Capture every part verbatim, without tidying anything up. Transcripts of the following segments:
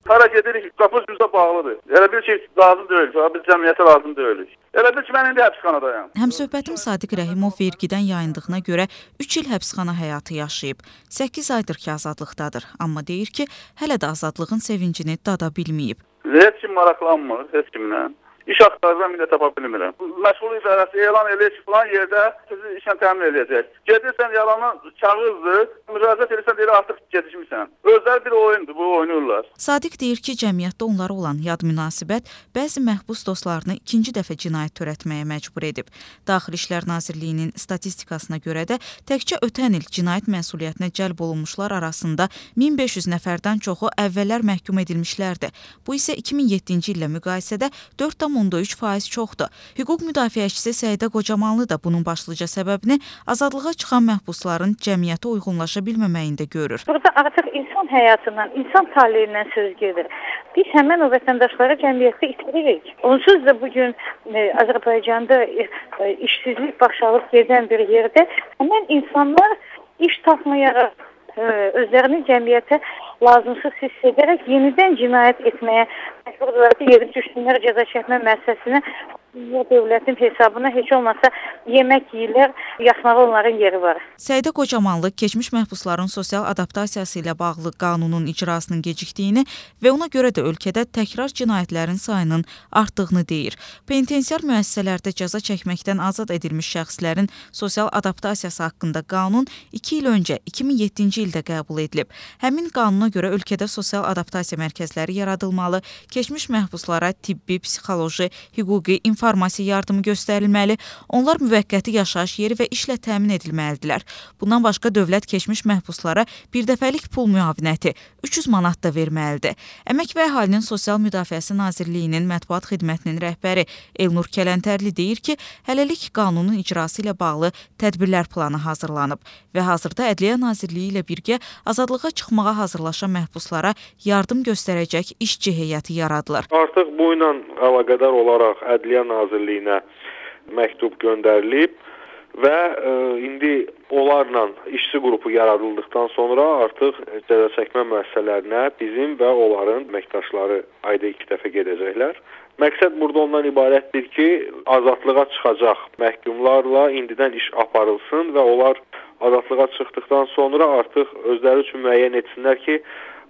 Hara gedirik, qapı üzrə bağlıdır. Elə bil ki, lazım deyil, biz cəmiyyətə lazım deyilik. Elə bil ki, mən indi həbsxanadayam. Həmsöhbətim Sadiq Rəhimov vergidən yayındığına görə üç il həbsxana həyatı yaşayıb. səkkiz aydır ki, azadlıqdadır. Amma deyir ki, hələ də azadlığın sevincini dada bilməyib. Heç kim maraqlanmır, heç kimlə. İş axtarıram, indi tapa bilmirəm. Məşğul idarəsi elan eləyir ki, falan yerdə sizi işlə təmin eləyəcək. Gedirsən yalanı çağırdır, müraciət edirsən deyir artıq gecikmirsən. Özləri bir oyundur, bu oynayırlar. Sadiq deyir ki, cəmiyyətdə onlara olan yad münasibət bəzi məhbus dostlarını ikinci dəfə cinayət törətməyə məcbur edib. Daxili İşlər Nazirliyinin statistikasına görə də təkcə ötən il cinayət məsuliyyətinə cəlb olunmuşlar arasında min beş yüz nəfərdən çoxu əvvəllər məhkum edilmişlərdi. Bu isə iki min yeddinci illə müqayisədə dörd tam on üç faiz çoxdur. Hüquq müdafiəçisi Səidə Qocamanlı da bunun başlıca səbəbini azadlığa çıxan məhbusların cəmiyyətə uyğunlaşa bilməməyində görür. Burada artıq insan həyatından, insan taleyindən söz gedir. Biz həmən o vətəndaşları cəmiyyətdə itiririk. Onsuz da bugün e, Azərbaycanda e, işsizlik baş alıb gedən bir yerdə həmən insanlar iş tapmayaraq, e, özlərini cəmiyyətə lazımsız hiss edərək yenidən cinayət etməyə məcburdurlar ki, yeri düşkünlər cəza çəkmə müəssisəsinə dövlətin hesabına heç olmasa yemək yeyirlər, yatmağa onların yeri var. Səidə Qocamanlı keçmiş məhbusların sosial adaptasiyası ilə bağlı qanunun icrasının gecikdiyini və ona görə də ölkədə təkrar cinayətlərin sayının artdığını deyir. Penitensiar müəssisələrdə cəza çəkməkdən azad edilmiş şəxslərin sosial adaptasiyası haqqında qanun iki il öncə, iki min yeddinci ildə qəbul edilib. Həmin qanuna görə ölkədə sosial adaptasiya mərkəzləri yaradılmalı, keçmiş məhbuslara tibbi, psixoloji, hüquqi, informasiya yardımı göstərilməli, onlar müvəqqəti yaşayış yeri və işlə təmin edilməlidirlər. Bundan başqa dövlət keçmiş məhbuslara birdəfəlik pul müavinəti üç yüz manat da verməlidir. Əmək və Əhalinin Sosial Müdafiəsi Nazirliyinin mətbuat xidmətinin rəhbəri Elnur Kələntərli deyir ki, hələlik qanunun icrası ilə bağlı tədbirlər planı hazırlanıb və hazırda Ədliyyə Nazirliyi ilə birgə azadlığa çıxmağa hazırlaşan məhbuslara yardım göstərəcək işçi heyəti yaradılır. Artıq bu ilə əlaqədar olaraq Ədliyyə Nazirliyinə məktub göndərilib və e, indi onlarla işçi qrupu yaradıldıqdan sonra artıq cəza çəkmə müəssisələrinə bizim və onların əməkdaşları ayda iki dəfə gedəcəklər. Məqsəd burada ondan ibarətdir ki, azadlığa çıxacaq məhkumlarla indidən iş aparılsın və onlar azadlığa çıxdıqdan sonra artıq özləri üçün müəyyən etsinlər ki,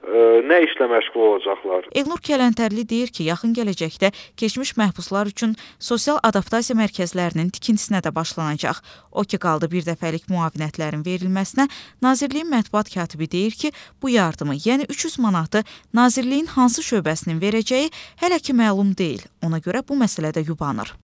nə işlə məşğul olacaqlar. Elnur Kələntərli deyir ki, yaxın gələcəkdə keçmiş məhbuslar üçün sosial adaptasiya mərkəzlərinin tikintisinə də başlanacaq. O ki, qaldı bir dəfəlik müavinətlərin verilməsinə, Nazirliyin mətbuat katibi deyir ki, bu yardımı, yəni üç yüz manatı Nazirliyin hansı şöbəsinin verəcəyi hələ ki məlum deyil. Ona görə bu məsələdə yubanır.